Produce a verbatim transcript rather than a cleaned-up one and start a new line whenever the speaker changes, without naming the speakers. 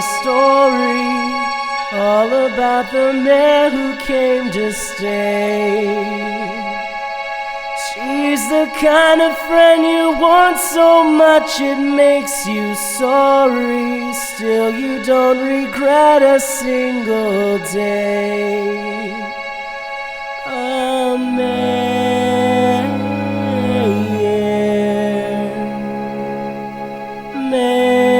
story, all about the man who came to stay. She's the kind of friend you want so much it makes you sorry. Still you don't regret a single day. A man, man.